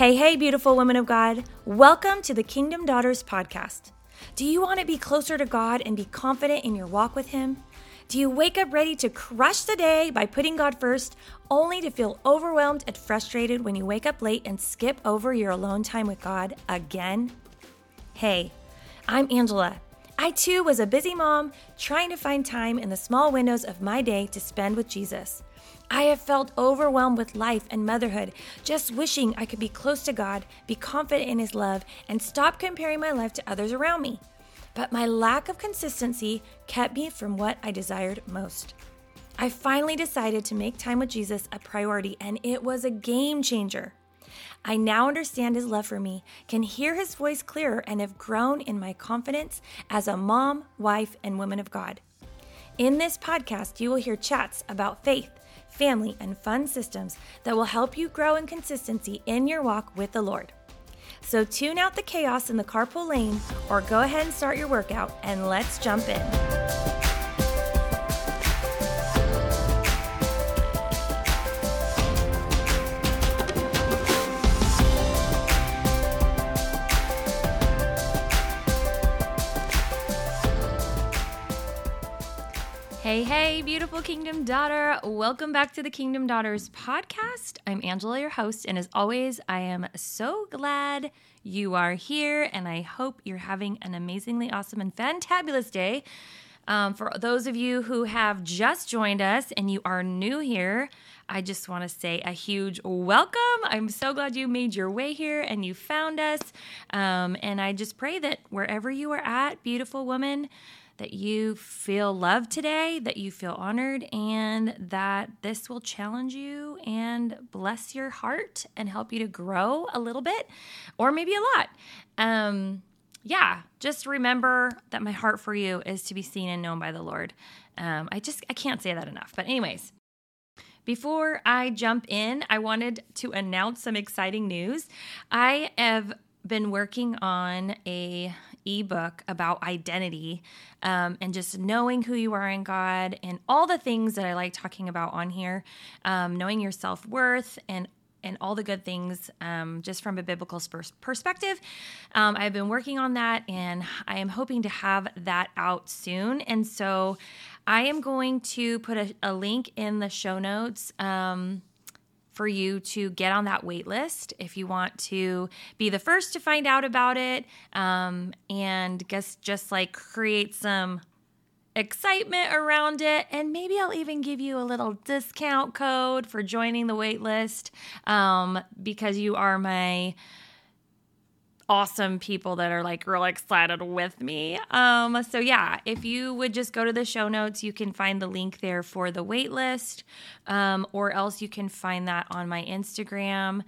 Hey, beautiful women of God. Welcome to the Kingdom Daughters podcast. Do you want to be closer to God and be confident in your walk with Him? Do you wake up ready to crush the day by putting God first, only to feel overwhelmed and frustrated when you wake up late and skip over your alone time with God again? Hey, I'm Angela. I too was a busy mom trying to find time in the small windows of my day to spend with Jesus. I have felt overwhelmed with life and motherhood, just wishing I could be close to God, be confident in His love, and stop comparing my life to others around me. But my lack of consistency kept me from what I desired most. I finally decided to make time with Jesus a priority, and it was a game changer. I now understand His love for me, can hear His voice clearer, and have grown in my confidence as a mom, wife, and woman of God. In this podcast, you will hear chats about faith, family, and fun systems that will help you grow in consistency in your walk with the Lord. So tune out the chaos in the carpool lane or go ahead and start your workout, and let's jump in. Hey, beautiful Kingdom Daughter. Welcome back to the Kingdom Daughters podcast. I'm Angela, your host, and as always, I am so glad you are here, and I hope you're having an amazingly awesome and fantabulous day. For those of you who have just joined us and you are new here, I just want to say a huge welcome. I'm so glad you made your way here and you found us, and I just pray that wherever you are at, beautiful woman, that you feel loved today, that you feel honored, and that this will challenge you and bless your heart and help you to grow a little bit or maybe a lot. Just remember that my heart for you is to be seen and known by the Lord. I can't say that enough. But anyways, before I jump in, I wanted to announce some exciting news. I have been working on a ebook about identity and just knowing who you are in God and all the things that I like talking about on here, knowing your self-worth and all the good things just from a biblical perspective. I've been working on that, and I am hoping to have that out soon. And so I am going to put a link in the show notes for you to get on that wait list if you want to be the first to find out about it, and just like create some excitement around it. And maybe I'll even give you a little discount code for joining the wait list, because you are my awesome people that are like real excited with me. So yeah, if you would just go to the show notes, you can find the link there for the wait list, or else you can find that on my Instagram,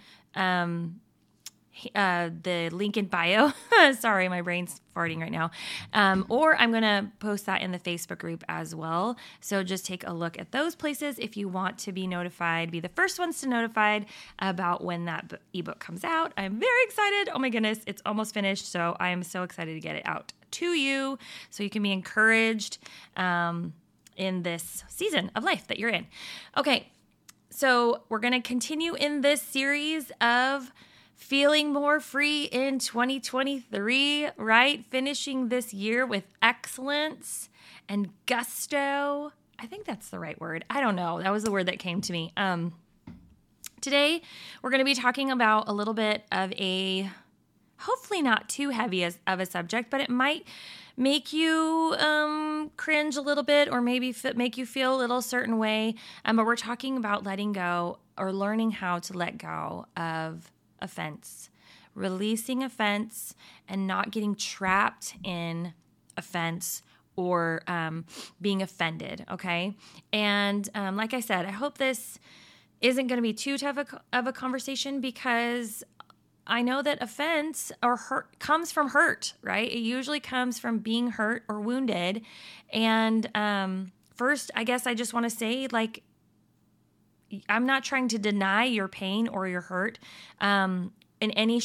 the link in bio. Sorry, my brain's farting right now. Or I'm going to post that in the Facebook group as well. So just take a look at those places if you want to be notified, be the first ones to notified about when that ebook comes out. I'm very excited. Oh my goodness, it's almost finished. So I am so excited to get it out to you so you can be encouraged in this season of life that you're in. Okay, so we're going to continue in this series of feeling more free in 2023, right? Finishing this year with excellence and gusto. I think that's the right word. I don't know. That was the word that came to me. Today, we're going to be talking about a little bit of a, hopefully not too heavy of a subject, but it might make you cringe a little bit, or maybe make you feel a little certain way. But we're talking about letting go, or learning how to let go of offense, releasing offense, and not getting trapped in offense or being offended, okay? And like I said, I hope this isn't going to be too tough of a conversation, because I know that offense or hurt comes from hurt, right? It usually comes from being hurt or wounded. And first, I guess I just want to say, like, I'm not trying to deny your pain or your hurt in any shape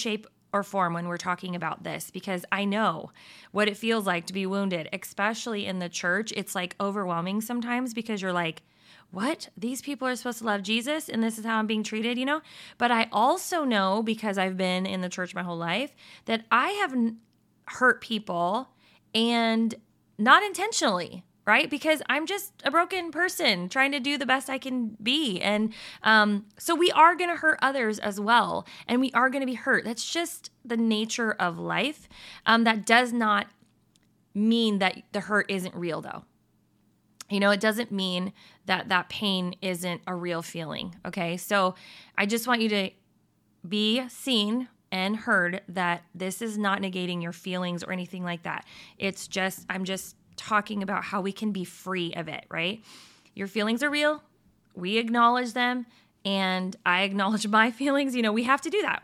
or form when we're talking about this, because I know what it feels like to be wounded, especially in the church. It's like overwhelming sometimes because you're like, what? These people are supposed to love Jesus and this is how I'm being treated, But I also know, because I've been in the church my whole life, that I have hurt people, and not intentionally, right? Because I'm just a broken person trying to do the best I can be. And so we are going to hurt others as well. And we are going to be hurt. That's just the nature of life. That does not mean that the hurt isn't real, though. It doesn't mean that that pain isn't a real feeling, okay? So I just want you to be seen and heard that this is not negating your feelings or anything like that. I'm just talking about how we can be free of it, right? Your feelings are real. We acknowledge them, and I acknowledge my feelings. We have to do that.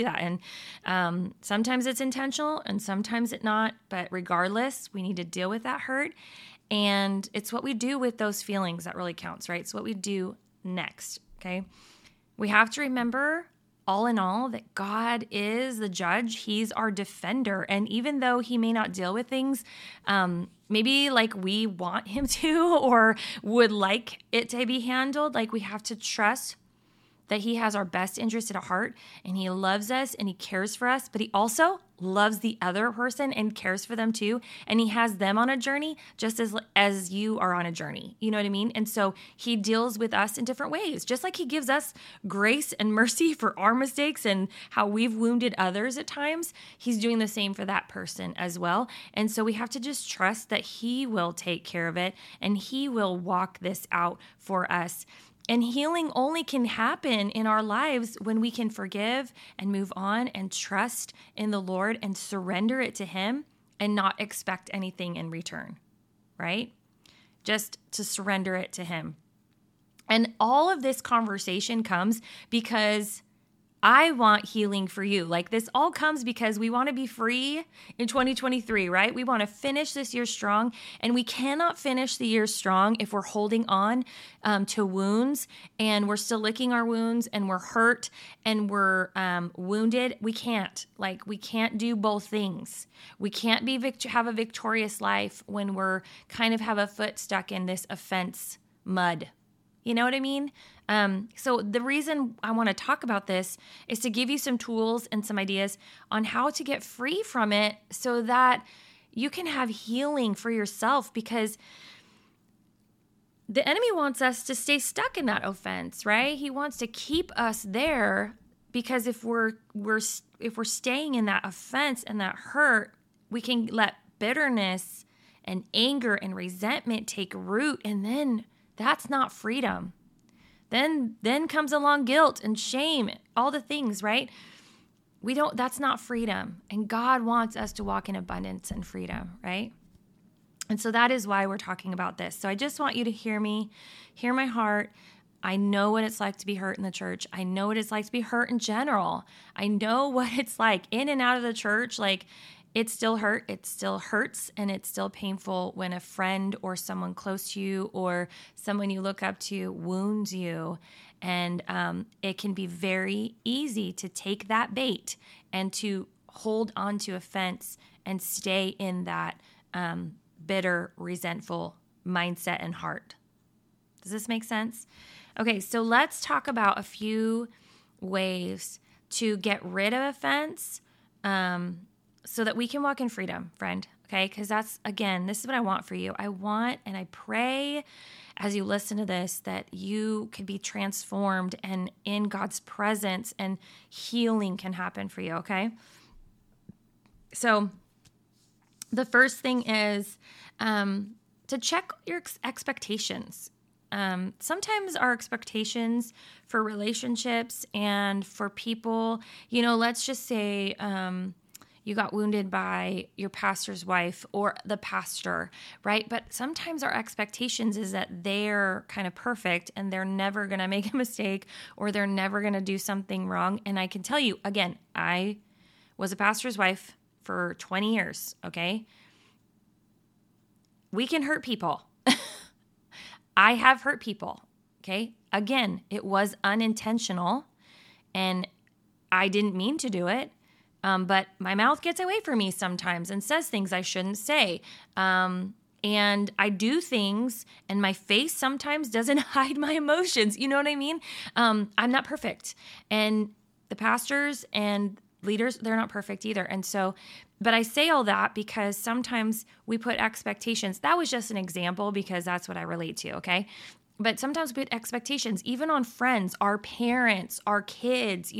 And sometimes it's intentional and sometimes it's not, but regardless, we need to deal with that hurt. And it's what we do with those feelings that really counts, right? It's what we do next, okay? We have to remember, all in all, that God is the judge. He's our defender. And even though he may not deal with things maybe like we want him to or would like it to be handled, like we have to trust that he has our best interest at heart, and he loves us and he cares for us, but he also loves the other person and cares for them too. And he has them on a journey just as you are on a journey. You know what I mean? And so he deals with us in different ways, just like he gives us grace and mercy for our mistakes and how we've wounded others at times. He's doing the same for that person as well. And so we have to just trust that he will take care of it and he will walk this out for us. And healing only can happen in our lives when we can forgive and move on and trust in the Lord and surrender it to him and not expect anything in return, right? Just to surrender it to him. And all of this conversation comes because I want healing for you. Like, this all comes because we want to be free in 2023, right? We want to finish this year strong, and we cannot finish the year strong if we're holding on to wounds and we're still licking our wounds and we're hurt and we're wounded. We can't do both things. We can't have a victorious life when we're kind of have a foot stuck in this offense mud. You know what I mean? So the reason I want to talk about this is to give you some tools and some ideas on how to get free from it so that you can have healing for yourself, because the enemy wants us to stay stuck in that offense, right? He wants to keep us there, because if we're staying in that offense and that hurt, we can let bitterness and anger and resentment take root, and then that's not freedom. Then comes along guilt and shame, all the things, right? That's not freedom. And God wants us to walk in abundance and freedom, right? And so that is why we're talking about this. So I just want you to hear me, hear my heart. I know what it's like to be hurt in the church. I know what it's like to be hurt in general. I know what it's like in and out of the church. Like, it still hurts, and it's still painful when a friend or someone close to you or someone you look up to wounds you. And it can be very easy to take that bait and to hold on to offense and stay in that bitter, resentful mindset and heart. Does this make sense? Okay, so let's talk about a few ways to get rid of offense so that we can walk in freedom, friend, okay? Because this is what I want for you. I want and I pray as you listen to this that you can be transformed and in God's presence, and healing can happen for you, okay? So the first thing is to check your expectations. Sometimes our expectations for relationships and for people, let's just say you got wounded by your pastor's wife or the pastor, right? But sometimes our expectations is that they're kind of perfect and they're never going to make a mistake or they're never going to do something wrong. And I can tell you, again, I was a pastor's wife for 20 years, okay? We can hurt people. I have hurt people, okay? Again, it was unintentional and I didn't mean to do it, But my mouth gets away from me sometimes and says things I shouldn't say. And I do things, and my face sometimes doesn't hide my emotions. You know what I mean? I'm not perfect. And the pastors and leaders, they're not perfect either. And so, but I say all that because sometimes we put expectations. That was just an example because that's what I relate to, okay? But sometimes we put expectations, even on friends, our parents, our kids,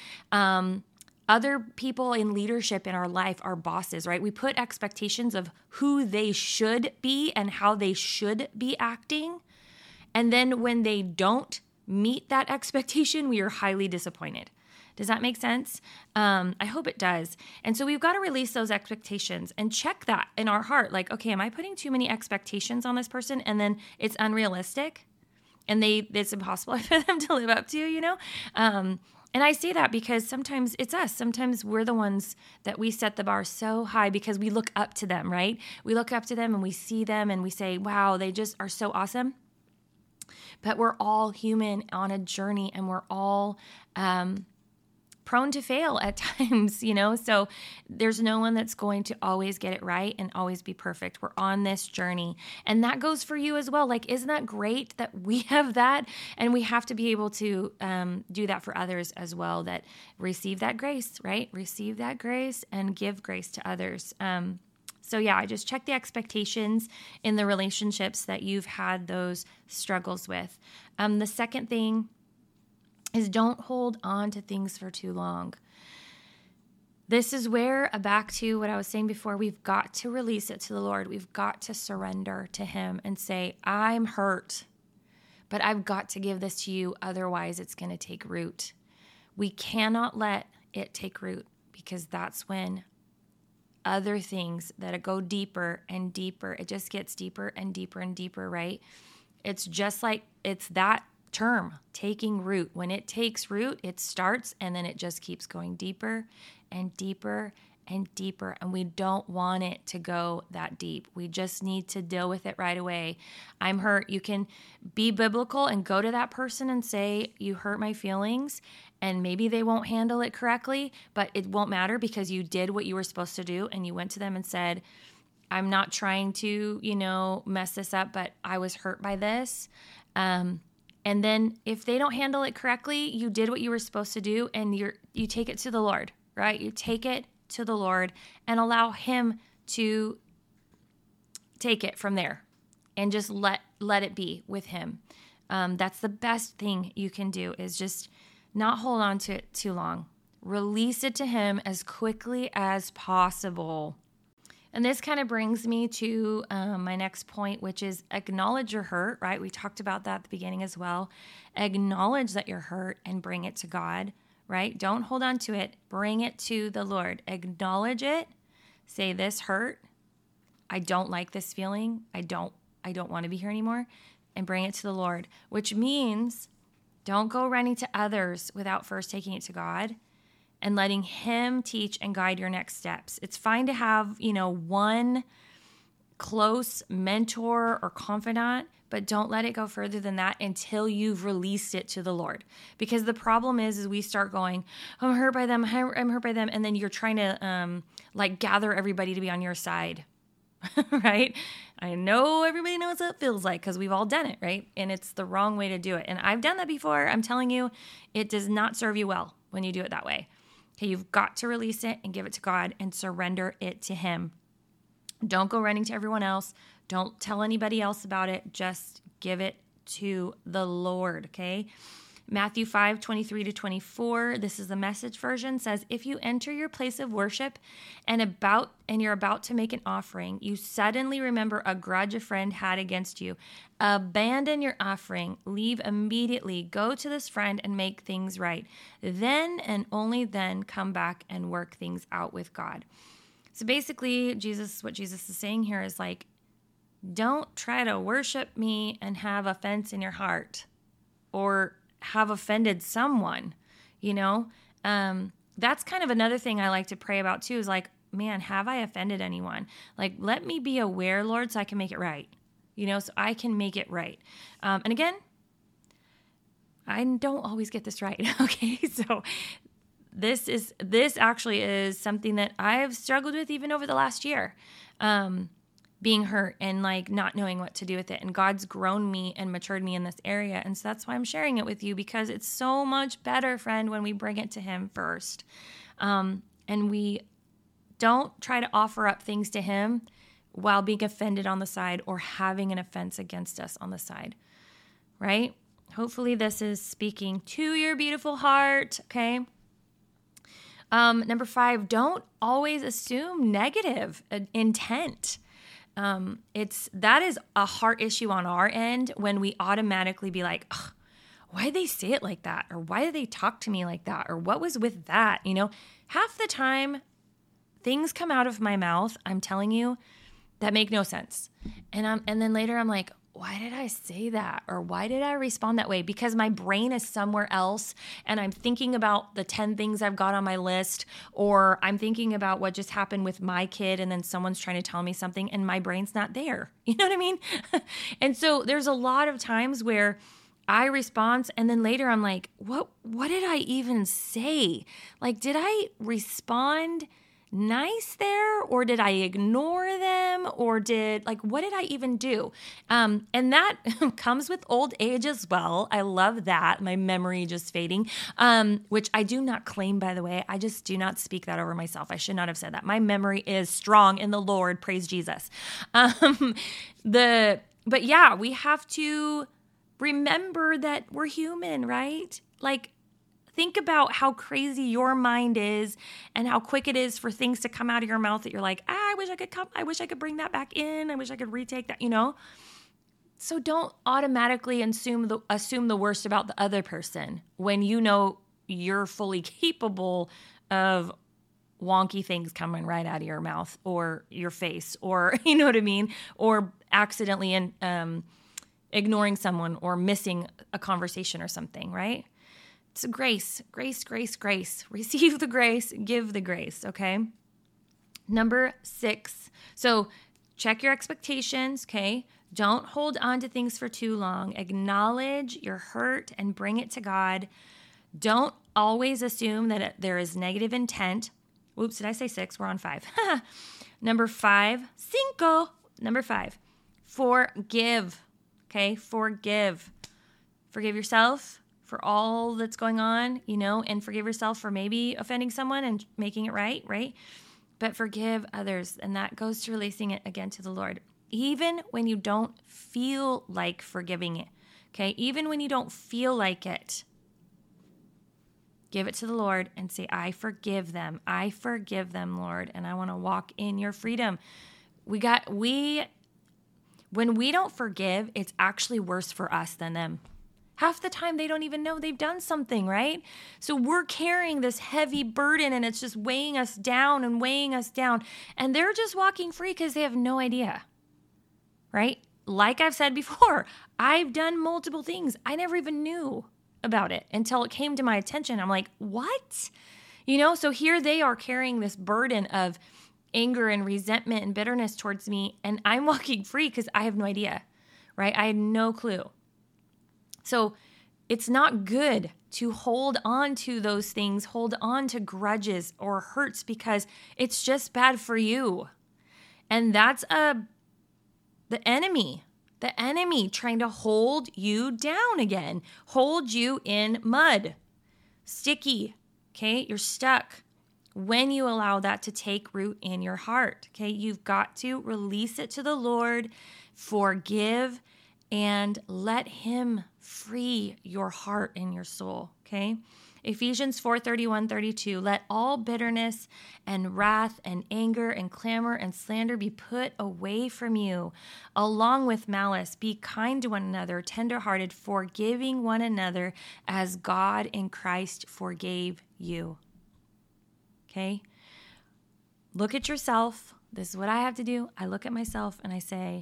other people in leadership in our life, our bosses, right? We put expectations of who they should be and how they should be acting. And then when they don't meet that expectation, we are highly disappointed. Does that make sense? I hope it does. And so we've got to release those expectations and check that in our heart. Like, okay, am I putting too many expectations on this person? And then it's unrealistic and it's impossible for them to live up to, And I say that because sometimes it's us. Sometimes we're the ones that we set the bar so high because we look up to them, right? We look up to them and we see them and we say, wow, they just are so awesome. But we're all human on a journey, and we're all prone to fail at times, So there's no one that's going to always get it right and always be perfect. We're on this journey. And that goes for you as well. Like, isn't that great that we have that? And we have to be able to do that for others as well, that receive that grace, right? Receive that grace and give grace to others. So I just check the expectations in the relationships that you've had those struggles with. The second thing is don't hold on to things for too long. This is where, back to what I was saying before, we've got to release it to the Lord. We've got to surrender to Him and say, I'm hurt, but I've got to give this to you. Otherwise, it's going to take root. We cannot let it take root, because that's when other things that go deeper and deeper, it just gets deeper and deeper and deeper, right? It's just like, it's that term, taking root. When it takes root, it starts and then it just keeps going deeper and deeper and deeper. And we don't want it to go that deep. We just need to deal with it right away. I'm hurt. You can be biblical and go to that person and say, you hurt my feelings, and maybe they won't handle it correctly, but it won't matter because you did what you were supposed to do. And you went to them and said, I'm not trying to, mess this up, but I was hurt by this. And then if they don't handle it correctly, you did what you were supposed to do, and you take it to the Lord, right? You take it to the Lord and allow Him to take it from there and just let it be with Him. That's the best thing you can do, is just not hold on to it too long. Release it to Him as quickly as possible. And this kind of brings me to my next point, which is acknowledge your hurt, right? We talked about that at the beginning as well. Acknowledge that you're hurt and bring it to God, right? Don't hold on to it. Bring it to the Lord. Acknowledge it. Say, this hurt. I don't like this feeling. I don't want to be here anymore. And bring it to the Lord, which means don't go running to others without first taking it to God and letting Him teach and guide your next steps. It's fine to have, one close mentor or confidant, but don't let it go further than that until you've released it to the Lord. Because the problem is we start going, I'm hurt by them, I'm hurt by them, and then you're trying to gather everybody to be on your side, right? I know everybody knows what it feels like because we've all done it, right? And it's the wrong way to do it. And I've done that before. I'm telling you, it does not serve you well when you do it that way. Okay, you've got to release it and give it to God and surrender it to Him. Don't go running to everyone else. Don't tell anybody else about it. Just give it to the Lord, okay? Matthew 5:23-24, this is the Message version, says, if you enter your place of worship and you're about to make an offering, you suddenly remember a grudge a friend had against you. Abandon your offering, leave immediately, go to this friend and make things right. Then and only then come back and work things out with God. So basically, what Jesus is saying here is like, don't try to worship me and have offense in your heart or have offended someone, That's kind of another thing I like to pray about too, is like, man, have I offended anyone? Like, let me be aware, Lord, so I can make it right, so I can make it right. And again, I don't always get this right, okay? So This actually is something that I've struggled with even over the last year. Being hurt and like not knowing what to do with it. And God's grown me and matured me in this area. And so that's why I'm sharing it with you, because it's so much better, friend, when we bring it to him first. And we don't try to offer up things to him while being offended on the side or having an offense against us on the side, right? Hopefully this is speaking to your beautiful heart, okay? Number 5, don't always assume negative intent. That is a heart issue on our end when we automatically be like, why did they say it like that? Or why did they talk to me like that? Or what was with that? Half the time things come out of my mouth, I'm telling you, that make no sense. And then later I'm like, why did I say that? Or why did I respond that way? Because my brain is somewhere else and I'm thinking about the 10 things I've got on my list, or I'm thinking about what just happened with my kid and then someone's trying to tell me something and my brain's not there. You know what I mean? And so there's a lot of times where I respond and then later I'm like, what did I even say? Like, did I respond nice there, or did I ignore them, or what did I even do? And that comes with old age as well. I love that. My memory just fading, which I do not claim, by the way. I just do not speak that over myself. I should not have said that. My memory is strong in the Lord. Praise Jesus. But yeah, we have to remember that we're human, right? Like, think about how crazy your mind is and how quick it is for things to come out of your mouth that you're like, I wish I could bring that back in. I wish I could retake that, So don't automatically assume the worst about the other person when you know you're fully capable of wonky things coming right out of your mouth or your face, or, you know what I mean? Or accidentally ignoring someone or missing a conversation or something, right? It's grace. Receive the grace, give the grace, okay? Number 6. So check your expectations, okay? Don't hold on to things for too long. Acknowledge your hurt and bring it to God. Don't always assume that there is negative intent. Oops, did I say 6? We're on 5. Number 5. Number 5. Forgive, okay? Forgive yourself for all that's going on, and forgive yourself for maybe offending someone and making it right? But forgive others, and that goes to releasing it again to the Lord. Even when you don't feel like forgiving it, okay? Even when you don't feel like it, give it to the Lord and say, I forgive them, Lord, and I want to walk in your freedom. When we don't forgive, it's actually worse for us than them. Half the time, they don't even know they've done something, right? So we're carrying this heavy burden, and it's just weighing us down. And they're just walking free because they have no idea, right? Like I've said before, I've done multiple things. I never even knew about it until it came to my attention. I'm like, what? So here they are carrying this burden of anger and resentment and bitterness towards me, and I'm walking free because I have no idea, right? I had no clue. So it's not good to hold on to those things, hold on to grudges or hurts, because it's just bad for you. And that's the enemy trying to hold you down again, hold you in mud, sticky, okay? You're stuck. When you allow that to take root in your heart, okay? You've got to release it to the Lord, forgive, and let him free your heart and your soul, okay? Ephesians 4:31-32, let all bitterness and wrath and anger and clamor and slander be put away from you, along with malice. Be kind to one another, tenderhearted, forgiving one another as God in Christ forgave you. Okay? Look at yourself. This is what I have to do. I look at myself and I say,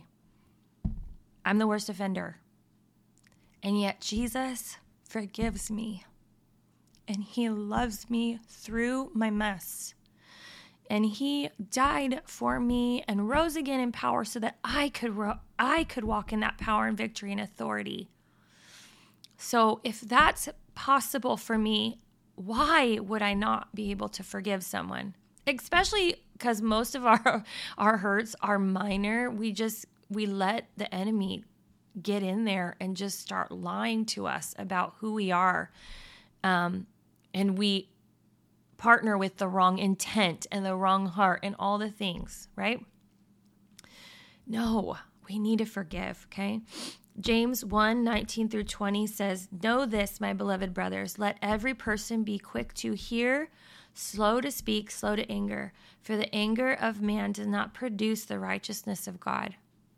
I'm the worst offender. And yet Jesus forgives me. And he loves me through my mess. And he died for me and rose again in power so that I could walk in that power and victory and authority. So if that's possible for me, why would I not be able to forgive someone? Especially because most of our hurts are minor. We let the enemy get in there and just start lying to us about who we are. And we partner with the wrong intent and the wrong heart and all the things, right? No, we need to forgive, okay? James 1:19-20 says, "Know this, my beloved brothers, let every person be quick to hear, slow to speak, slow to anger, for the anger of man does not produce the righteousness of God."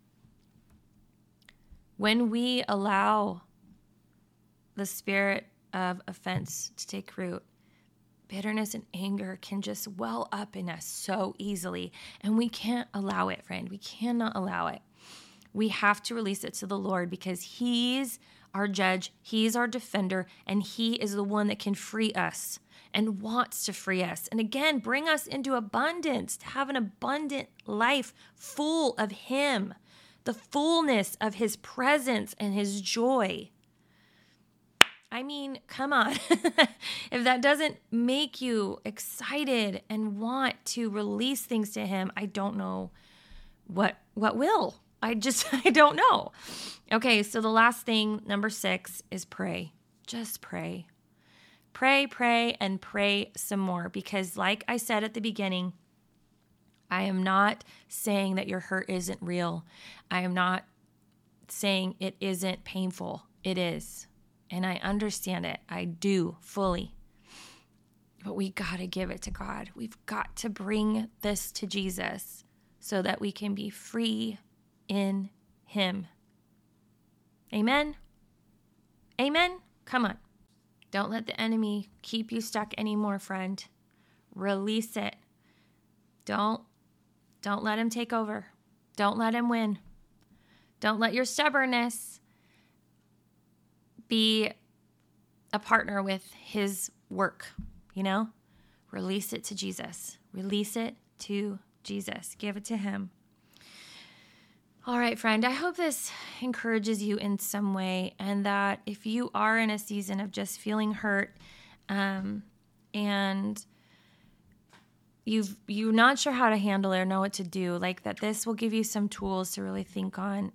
When we allow the spirit of offense to take root, bitterness and anger can just well up in us so easily. And we can't allow it, friend. We cannot allow it. We have to release it to the Lord because He's our judge, He's our defender, and He is the one that can free us and wants to free us. And again, bring us into abundance, to have an abundant life full of Him, the fullness of His presence and His joy. I mean, come on. If that doesn't make you excited and want to release things to Him, I don't know what will. I don't know. Okay, so the last thing, number 6, is pray. Just pray. Pray, and pray some more. Because like I said at the beginning, I am not saying that your hurt isn't real. I am not saying it isn't painful. It is. And I understand it. I do fully. But we got to give it to God. We've got to bring this to Jesus so that we can be free in Him. Amen? Amen? Come on. Don't let the enemy keep you stuck anymore, friend. Release it. Don't let him take over. Don't let him win. Don't let your stubbornness be a partner with his work, Release it to Jesus. Release it to Jesus. Give it to Him. All right, friend, I hope this encourages you in some way, and that if you are in a season of just feeling hurt and you're not sure how to handle it or know what to do, like that this will give you some tools to really think on.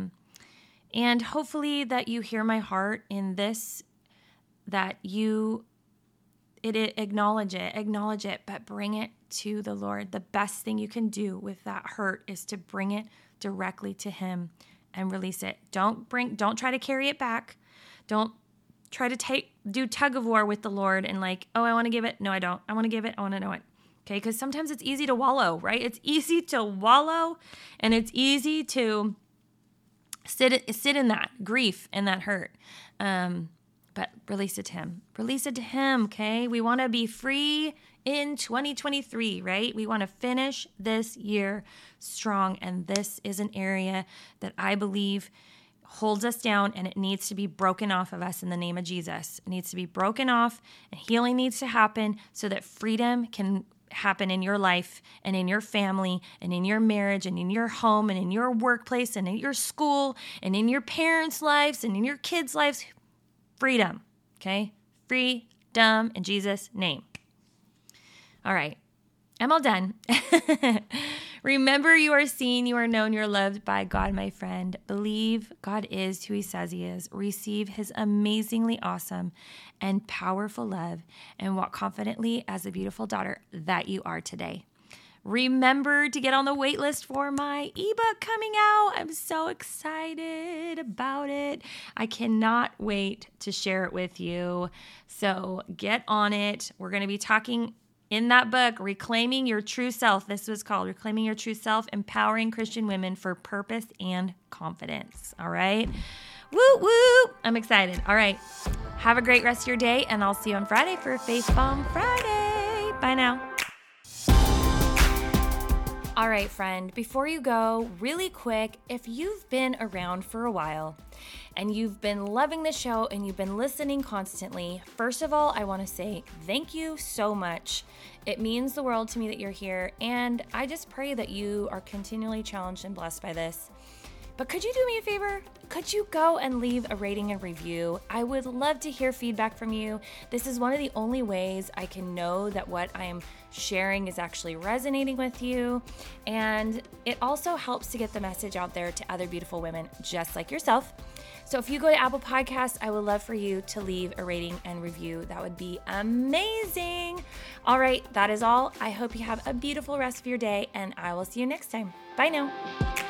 And hopefully that you hear my heart in this, that you acknowledge it, but bring it to the Lord. The best thing you can do with that hurt is to bring it directly to Him and release it. Don't try to carry it back. Don't try to do tug of war with the Lord and I want to give it. No, I don't. I want to give it. I want to know it. Okay. Because sometimes it's easy to wallow, right? It's easy to wallow, and it's easy to sit in that grief and that hurt. But release it to Him. Release it to Him, okay? We want to be free in 2023, right? We want to finish this year strong, and this is an area that I believe holds us down, and it needs to be broken off of us in the name of Jesus. It needs to be broken off, and healing needs to happen so that freedom can happen in your life and in your family and in your marriage and in your home and in your workplace and in your school and in your parents' lives and in your kids' lives. Freedom, okay? Freedom in Jesus' name. All right, I'm all done. Remember, you are seen, you are known, you're loved by God, my friend. Believe God is who He says He is. Receive His amazingly awesome and powerful love, and walk confidently as the beautiful daughter that you are today. Remember to get on the wait list for my ebook coming out. I'm so excited about it. I cannot wait to share it with you. So get on it. We're going to be talking in that book, Reclaiming Your True Self. This was called Reclaiming Your True Self, Empowering Christian Women for Purpose and Confidence. All right. Woo, woo. I'm excited. All right. Have a great rest of your day, and I'll see you on Friday for Faith Bomb Friday. Bye now. All right, friend, before you go, really quick, if you've been around for a while and you've been loving the show and you've been listening constantly, first of all, I want to say thank you so much. It means the world to me that you're here, and I just pray that you are continually challenged and blessed by this. But could you do me a favor? Could you go and leave a rating and review? I would love to hear feedback from you. This is one of the only ways I can know that what I am sharing is actually resonating with you. And it also helps to get the message out there to other beautiful women just like yourself. So if you go to Apple Podcasts, I would love for you to leave a rating and review. That would be amazing. All right, that is all. I hope you have a beautiful rest of your day, and I will see you next time. Bye now.